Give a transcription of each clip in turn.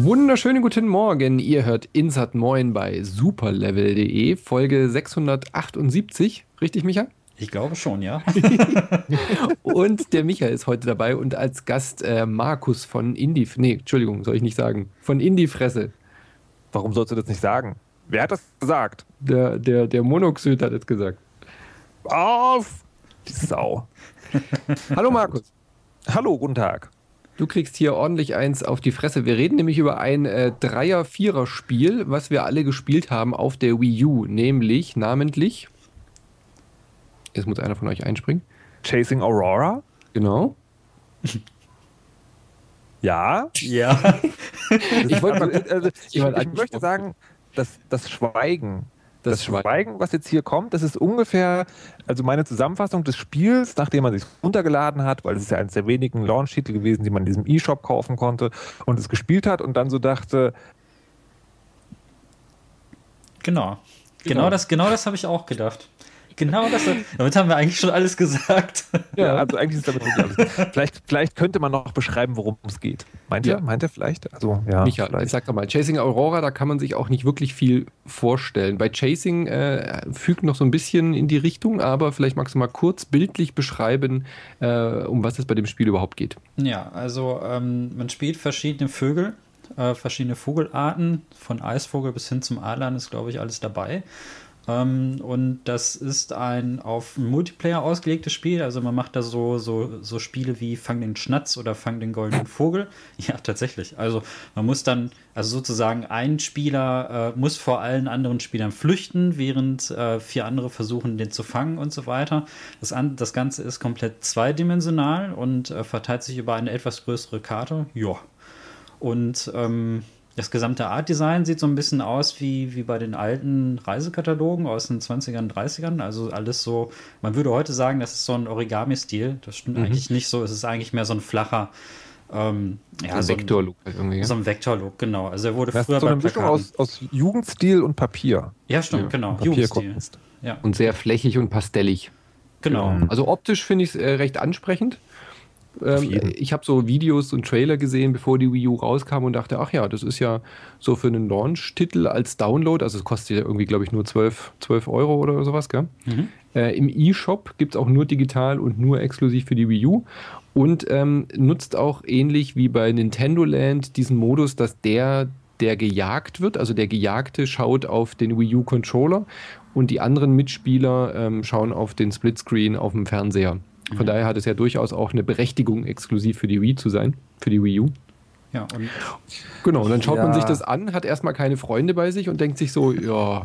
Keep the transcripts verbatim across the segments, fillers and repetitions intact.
Wunderschönen guten Morgen. Ihr hört Insert Moin bei superlevel punkt de, Folge sechshundertachtundsiebzig. Richtig, Micha? Ich glaube schon, ja. Und der Micha ist heute dabei und als Gast äh, Markus von Indie... Nee, Entschuldigung, soll ich nicht sagen. Von Indie Fresse. Warum sollst du das nicht sagen? Wer hat das gesagt? Der, der, der Monoxid hat es gesagt. Auf! Die Sau. Hallo Markus. Hallo, guten Tag. Du kriegst hier ordentlich eins auf die Fresse. Wir reden nämlich über ein äh, Dreier-Vierer-Spiel, was wir alle gespielt haben auf der Wii U. Nämlich, namentlich... Jetzt muss einer von euch einspringen. Chasing Aurora? Genau. Ja. Ja. Ich, wollte mal, also, ich, Jemand ich möchte sagen, dass das Schweigen, Das das, Schweigen. Schweigen, was jetzt hier kommt, das ist ungefähr, also meine Zusammenfassung des Spiels, nachdem man sich runtergeladen hat, weil es ist ja eines der wenigen Launch-Titel gewesen, die man in diesem E-Shop kaufen konnte und es gespielt hat und dann so dachte, Genau. Genau. Genau das, genau das habe ich auch gedacht. Genau das. Damit haben wir eigentlich schon alles gesagt. ja, also eigentlich ist damit wirklich alles. Vielleicht, vielleicht könnte man noch beschreiben, worum es geht. Meint Ja. ihr? Meint ihr vielleicht? Also, ja. Micha, vielleicht. sag doch mal, Chasing Aurora, da kann man sich auch nicht wirklich viel vorstellen. Bei Chasing äh, fügt noch so ein bisschen in die Richtung, aber vielleicht magst du mal kurz bildlich beschreiben, äh, um was es bei dem Spiel überhaupt geht. Ja, also ähm, man spielt verschiedene Vögel, äh, verschiedene Vogelarten, von Eisvogel bis hin zum Adlern ist, glaube ich, alles dabei. Ähm, und das ist ein auf Multiplayer ausgelegtes Spiel. Also man macht da so, so, so Spiele wie Fang den Schnatz oder Fang den goldenen Vogel. Ja, tatsächlich. Also man muss dann, also sozusagen ein Spieler äh, muss vor allen anderen Spielern flüchten, während äh, vier andere versuchen, den zu fangen und so weiter. Das, an, das Ganze ist komplett zweidimensional und äh, verteilt sich über eine etwas größere Karte. Ja. Und ähm, das gesamte Art-Design sieht so ein bisschen aus wie, wie bei den alten Reisekatalogen aus den zwanzigern, dreißigern. Also alles so, man würde heute sagen, das ist so ein Origami-Stil. Das stimmt Mhm. eigentlich nicht so. Es ist eigentlich mehr so ein flacher, ähm, ja, ein so ein Vektor-Look halt irgendwie. So ein Vektor-Look, genau. Also er wurde Das früher ist so bei eine Mischung Plakaten. aus, aus Jugendstil und Papier. Ja, stimmt, Ja, genau. Jugendstil. Papierkunst. Ja, Und sehr flächig und pastellig. genau. Mhm. Also optisch finde ich es äh, recht ansprechend. Ähm, jeden. ich habe so Videos und Trailer gesehen, bevor die Wii U rauskam und dachte, ach ja, das ist ja so für einen Launch-Titel als Download, also es kostet ja irgendwie, glaube ich, nur zwölf Euro oder sowas, gell? Mhm. Äh, Im E-Shop gibt es auch nur digital und nur exklusiv für die Wii U und ähm, nutzt auch ähnlich wie bei Nintendo Land diesen Modus, dass der, der gejagt wird, also der Gejagte schaut auf den Wii U-Controller und die anderen Mitspieler ähm, schauen auf den Splitscreen auf dem Fernseher. Von Mhm. daher hat es ja durchaus auch eine Berechtigung, exklusiv für die Wii zu sein, für die Wii U. Ja, und Genau, und dann schaut man Ja. sich das an, hat erstmal keine Freunde bei sich und denkt sich so, ja,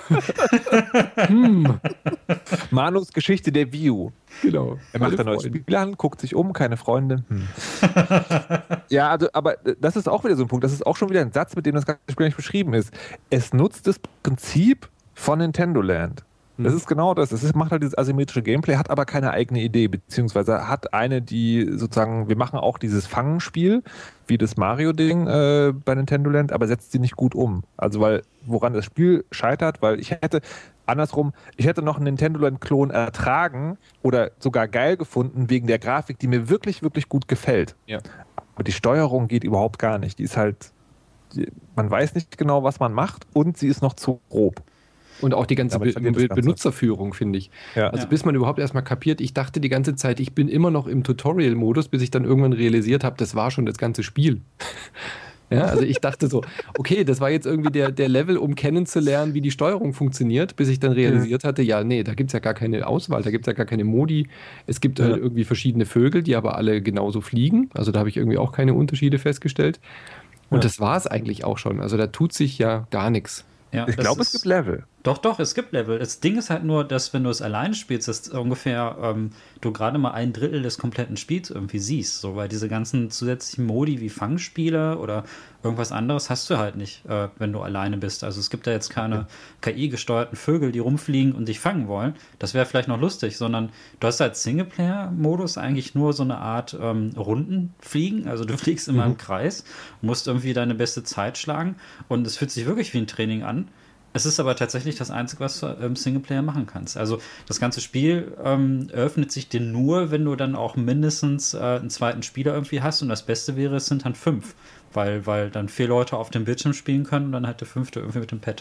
hm, Manus Geschichte der Wii U. genau. Er macht ein Keine neues Freunde. Spiel an, guckt sich um, keine Freunde. Hm. Ja, also, aber das ist auch wieder so ein Punkt. Das ist auch schon wieder ein Satz, mit dem das ganze Spiel nicht beschrieben ist. Es nutzt das Prinzip von Nintendo Land. Das ist genau das. Es ist, macht halt dieses asymmetrische Gameplay, hat aber keine eigene Idee, beziehungsweise hat eine, die sozusagen, wir machen auch dieses Fangenspiel, wie das Mario-Ding äh, bei Nintendo Land, aber setzt sie nicht gut um. Also, weil, woran das Spiel scheitert, weil ich hätte, andersrum, ich hätte noch einen Nintendo Land-Klon ertragen oder sogar geil gefunden, wegen der Grafik, die mir wirklich, wirklich gut gefällt. Ja. Aber die Steuerung geht überhaupt gar nicht. Die ist halt, die, man weiß nicht genau, was man macht und sie ist noch zu grob. Und auch die ganze Damit Be verliert das Be Ganze. Benutzerführung, finde ich. Ja. Also Ja. bis man überhaupt erstmal kapiert, ich dachte die ganze Zeit, ich bin immer noch im Tutorial-Modus, bis ich dann irgendwann realisiert habe, das war schon das ganze Spiel. Ja, also ich dachte so, okay, das war jetzt irgendwie der, der Level, um kennenzulernen, wie die Steuerung funktioniert, bis ich dann realisiert hatte, ja, nee, da gibt es ja gar keine Auswahl, da gibt es ja gar keine Modi. Es gibt halt Ja. irgendwie verschiedene Vögel, die aber alle genauso fliegen. Also da habe ich irgendwie auch keine Unterschiede festgestellt. Und Ja. das war es eigentlich auch schon. Also da tut sich ja gar nichts. ja, Ich das glaube, es ist- gibt Level. Doch, doch, es gibt Level. Das Ding ist halt nur, dass wenn du es alleine spielst, dass ungefähr ähm, du gerade mal ein Drittel des kompletten Spiels irgendwie siehst. So, weil diese ganzen zusätzlichen Modi wie Fangspiele oder irgendwas anderes hast du halt nicht, äh, wenn du alleine bist. Also es gibt da jetzt keine K I-gesteuerten Vögel, die rumfliegen und dich fangen wollen. Das wäre vielleicht noch lustig, sondern du hast als Singleplayer-Modus eigentlich nur so eine Art ähm, Rundenfliegen. Also du fliegst immer Mhm. im Kreis, musst irgendwie deine beste Zeit schlagen und es fühlt sich wirklich wie ein Training an. Es ist aber tatsächlich das Einzige, was du im Singleplayer machen kannst. Also das ganze Spiel ähm, eröffnet sich dir nur, wenn du dann auch mindestens äh, einen zweiten Spieler irgendwie hast. Und das Beste wäre, es sind dann fünf. Weil, weil dann vier Leute auf dem Bildschirm spielen können und dann halt der fünfte irgendwie mit dem Pad.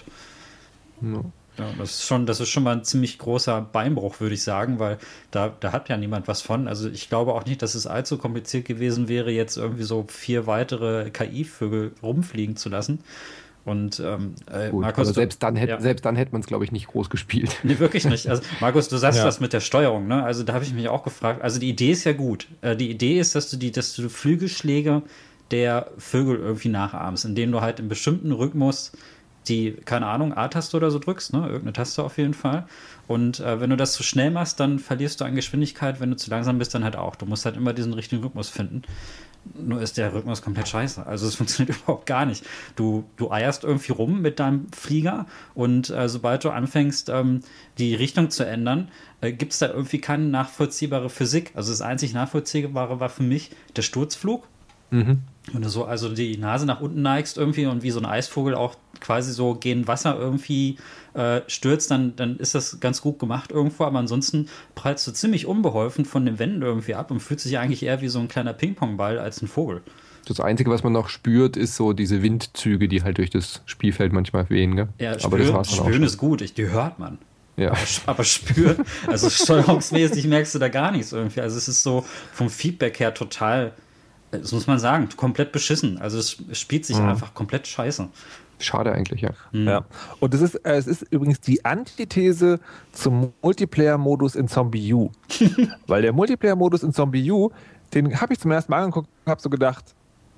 Ja. Ja, das ist schon, das ist schon mal ein ziemlich großer Beinbruch, würde ich sagen, weil da, da hat ja niemand was von. Also ich glaube auch nicht, dass es allzu kompliziert gewesen wäre, jetzt irgendwie so vier weitere K I-Vögel rumfliegen zu lassen. Und ähm, äh, Gut, Markus, aber selbst dann hätte ja. selbst dann hätte man es, glaube ich, nicht groß gespielt. Nee, wirklich nicht. Also, Markus, du sagst Ja. was mit der Steuerung, ne? Also da habe ich mich auch gefragt. Also die Idee ist ja gut. Äh, die Idee ist, dass du die, dass du Flügelschläge der Vögel irgendwie nachahmst, indem du halt im bestimmten Rhythmus die, keine Ahnung, A-Taste oder so drückst, ne? Irgendeine Taste auf jeden Fall. Und äh, wenn du das zu schnell machst, dann verlierst du an Geschwindigkeit. Wenn du zu langsam bist, dann halt auch. Du musst halt immer diesen richtigen Rhythmus finden. Nur ist der Rhythmus komplett scheiße. Also es funktioniert überhaupt gar nicht. Du, du eierst irgendwie rum mit deinem Flieger und äh, sobald du anfängst, ähm, die Richtung zu ändern, äh, gibt es da irgendwie keine nachvollziehbare Physik. Also das einzig Nachvollziehbare war für mich der Sturzflug. Mhm. Wenn du so also die Nase nach unten neigst irgendwie und wie so ein Eisvogel auch quasi so gegen Wasser irgendwie äh, stürzt, dann, dann ist das ganz gut gemacht irgendwo. Aber ansonsten prallst du ziemlich unbeholfen von den Wänden irgendwie ab und fühlt sich eigentlich eher wie so ein kleiner Ping-Pong-Ball als ein Vogel. Das Einzige, was man noch spürt, ist so diese Windzüge, die halt durch das Spielfeld manchmal wehen. Gell? Ja, aber spür, das war's dann auch spüren schon. ist gut, ich, die hört man. Ja. Aber, aber spüren, also steuerungsmäßig merkst du da gar nichts irgendwie. Also es ist so vom Feedback her total, das muss man sagen, komplett beschissen. Also es spielt sich Mhm. einfach komplett scheiße. Schade eigentlich, ja. Mhm. Ja. Und es ist, äh, es ist übrigens die Antithese zum Multiplayer-Modus in Zombie U. Weil der Multiplayer-Modus in Zombie U, den habe ich zum ersten Mal angeguckt und habe so gedacht,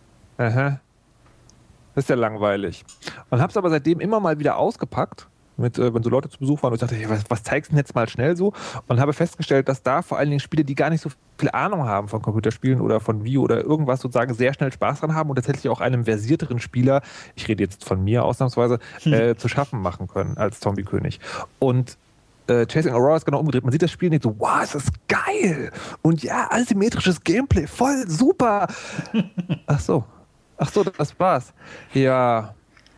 aha, das ist ja langweilig. Und habe es aber seitdem immer mal wieder ausgepackt, mit, äh, wenn so Leute zu Besuch waren und ich dachte, hey, was, was zeigst du denn jetzt mal schnell so? Und habe festgestellt, dass da vor allen Dingen Spiele, die gar nicht so viel Ahnung haben von Computerspielen oder von Wii oder irgendwas sozusagen, sehr schnell Spaß dran haben und tatsächlich auch einem versierteren Spieler, ich rede jetzt von mir ausnahmsweise, Hm. äh, zu schaffen machen können als Zombie-König. Und äh, Chasing Aurora ist genau umgedreht. Man sieht das Spiel nicht so, wow, ist das geil! Und ja, asymmetrisches Gameplay, voll super! Ach so. Ach so, das war's. Ja.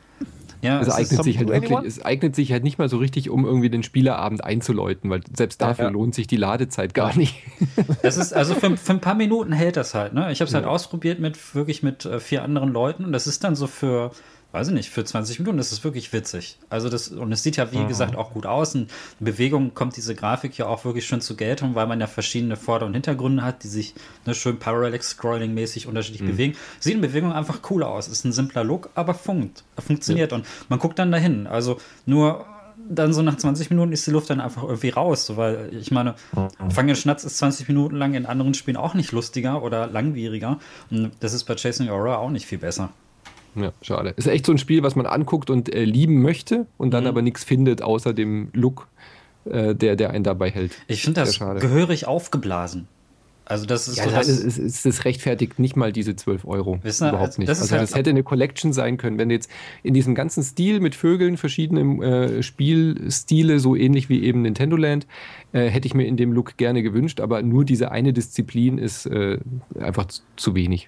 Ja, Es es ist eignet, Zombie sich halt to wirklich, anyone? es eignet sich halt nicht mal so richtig, um irgendwie den Spielerabend einzuläuten, weil selbst dafür Ja. lohnt sich die Ladezeit gar nicht. Das ist, also für, für ein paar Minuten hält das halt, ne? Ich habe es halt Ja. ausprobiert mit wirklich mit äh, vier anderen Leuten und das ist dann so für, weiß ich nicht, für zwanzig Minuten, das ist wirklich witzig. Also das, und es sieht ja, wie Mhm. gesagt, auch gut aus. Und in Bewegung kommt diese Grafik ja auch wirklich schön zur Geltung, weil man ja verschiedene Vorder- und Hintergründe hat, die sich ne, schön Parallax-Scrolling-mäßig unterschiedlich bewegen. Sieht in Bewegung einfach cool aus. Ist ein simpler Look, aber funkt, funktioniert. Und man guckt dann dahin. Also nur dann so nach zwanzig Minuten ist die Luft dann einfach irgendwie raus, so, weil ich meine, Fang den Schnatz ist zwanzig Minuten lang in anderen Spielen auch nicht lustiger oder langwieriger und das ist bei Chasing Aurora auch nicht viel besser. Ja, schade. Ist echt so ein Spiel, was man anguckt und äh, lieben möchte und dann Mhm. aber nichts findet, außer dem Look, äh, der, der einen dabei hält. Ich finde das Sehr schade. gehörig aufgeblasen. Also das ist Ja, so das, das, ist, ist, das rechtfertigt nicht mal diese zwölf Euro. Wissen Sie, Überhaupt also nicht. das ist also halt- das hätte eine Collection sein können, wenn jetzt in diesem ganzen Stil mit Vögeln, verschiedenen äh, Spielstile, so ähnlich wie eben Nintendo Land, äh, hätte ich mir in dem Look gerne gewünscht, aber nur diese eine Disziplin ist äh, einfach zu, zu wenig.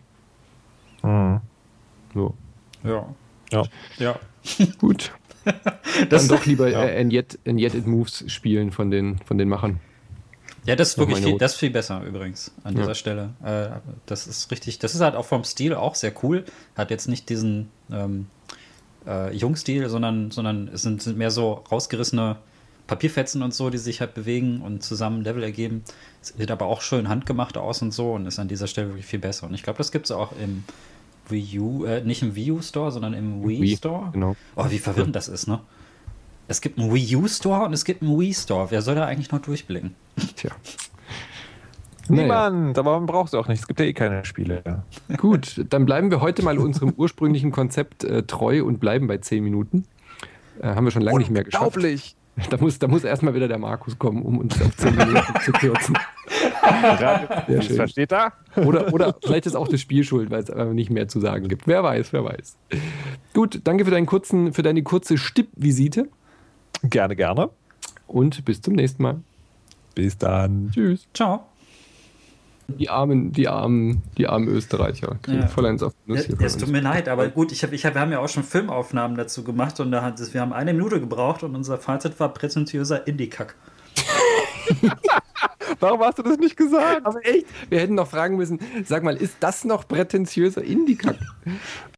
Mhm. So. ja. Ja. Ja. Gut. Das, Dann doch lieber ja. äh, And Yet, And Yet It Moves spielen von den, von den Machern. ja, das ist Noch wirklich meine viel, Note. das ist viel besser übrigens an Ja. dieser Stelle. Äh, das ist richtig, das ist halt auch vom Stil auch sehr cool. Hat jetzt nicht diesen ähm, äh, Jungstil, sondern, sondern es sind, sind mehr so rausgerissene Papierfetzen und so, die sich halt bewegen und zusammen Level ergeben. Es sieht aber auch schön handgemacht aus und so und ist an dieser Stelle wirklich viel besser. Und ich glaube, das gibt es auch im Wii U, äh, nicht im Wii U Store, sondern im Wii, Wii, Store. genau. Oh, wie verwirrend das ist, ne? Es gibt einen Wii U Store und es gibt einen Wii Store. Wer soll da eigentlich noch durchblicken? Tja. Naja. Niemand, aber man braucht es auch nicht. Es gibt ja eh keine Spiele. Gut, dann bleiben wir heute mal unserem ursprünglichen Konzept äh, treu und bleiben bei zehn Minuten. Äh, haben wir schon lange nicht mehr geschafft. Unglaublich. Da muss, da muss erstmal wieder der Markus kommen, um uns auf zehn Minuten zu kürzen. Sehr schön. Versteht da? Oder, oder vielleicht ist auch das Spiel schuld, weil es aber nicht mehr zu sagen gibt. Wer weiß, wer weiß. Gut, danke für, deinen kurzen, für deine kurze Stippvisite Gerne, gerne. und bis zum nächsten Mal. Bis dann. Tschüss. Ciao. Die armen, die armen, die armen Österreicher. Ja. Voll eins auf Nuss Ja, es tut mir leid, aber gut, ich hab, ich hab, wir haben ja auch schon Filmaufnahmen dazu gemacht und da hat es, wir haben eine Minute gebraucht und unser Fazit war prätentiöser Indie-Kack. Warum hast du das nicht gesagt? Aber echt, wir hätten noch fragen müssen, sag mal, ist das noch prätentiöser Indie-Kack?